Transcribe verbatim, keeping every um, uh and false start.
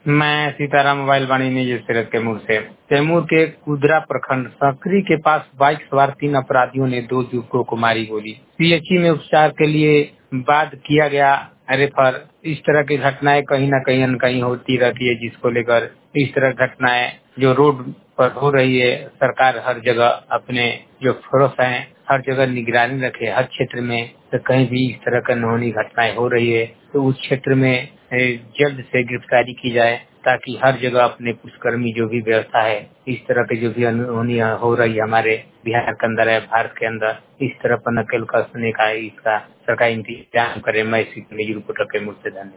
मैं सीताराम मोबाइल वाणी न्यूज सीरत कैमूर से। कैमूर के कुदरा प्रखंड सकरी के पास बाइक सवार तीन अपराधियों ने दो युवकों को मारी गोली। पीएचई में उपचार के लिए बाद किया गया रेफर। इस तरह की घटनाएं कहीं न कहीं न कहीं होती रहती है, जिसको लेकर इस तरह घटनाएं जो रोड पर हो रही है, सरकार हर जगह अपने जो फोर्स है हर जगह निगरानी रखे हर क्षेत्र में, तो कहीं भी इस तरह का अनहोनी घटनाएं हो रही है तो उस क्षेत्र में जल्द से गिरफ्तारी की जाए, ताकि हर जगह अपने पुलिसकर्मी जो भी व्यवस्था है इस तरह की जो भी अनहोनी हो रही है हमारे बिहार के अंदर है, भारत के अंदर, इस तरह पर नकेल कसने का इसका सरकार इंतजाम करे। मैं इसी रिपोर्टर के मुझसे धन्यवाद।